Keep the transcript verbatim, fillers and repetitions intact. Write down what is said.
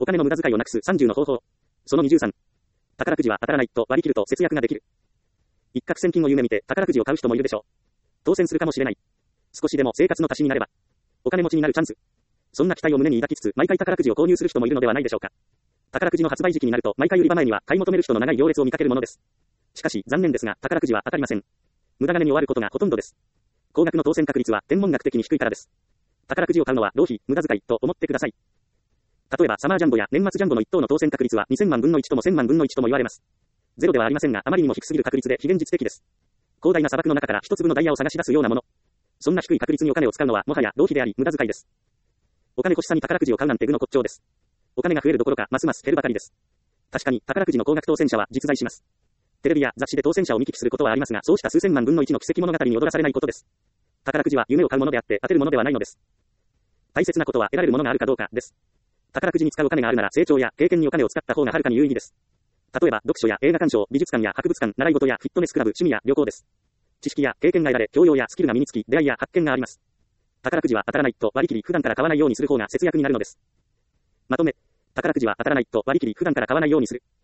お金の無駄遣いをなくすさんじゅうの方法。そのにじゅうさん。宝くじは当たらないと割り切ると節約ができる。一攫千金を夢見て宝くじを買う人もいるでしょう。当選するかもしれない。少しでも生活の足しになれば。お金持ちになるチャンス。そんな期待を胸に抱きつつ、毎回宝くじを購入する人もいるのではないでしょうか。宝くじの発売時期になると、毎回売り場前には買い求める人の長い行列を見かけるものです。しかし、残念ですが、宝くじは当たりません。無駄金に終わることがほとんどです。高額の当選確率は天文学的に低いからです。宝くじを買うのは浪費、無駄遣いと思ってください。例えばサマージャンボや年末ジャンボのいっ等の当選確率はにせんまんぶんのいちともせんまんぶんのいちとも言われます。ゼロではありませんが、あまりにも低すぎる確率で非現実的です。広大な砂漠の中から一粒のダイヤを探し出すようなもの。そんな低い確率にお金を使うのはもはや浪費であり無駄遣いです。お金欲しさに宝くじを買うなんて愚の骨頂です。お金が増えるどころかますます減るばかりです。確かに宝くじの高額当選者は実在します。テレビや雑誌で当選者を見聞きすることはありますが、そうした数千万分のいちの奇跡物語に踊らされないことです。宝くじは夢を買うものであって当てるものではないのです。大切なことは得られるものがあるかどうかです。宝くじに使うお金があるなら成長や経験にお金を使った方がはるかに有意義です。例えば読書や映画鑑賞、美術館や博物館、習い事やフィットネスクラブ、趣味や旅行です。知識や経験が得られ、教養やスキルが身につき、出会いや発見があります。宝くじは当たらないと割り切り普段から買わないようにする方が節約になるのです。まとめ、宝くじは当たらないと割り切り普段から買わないようにする。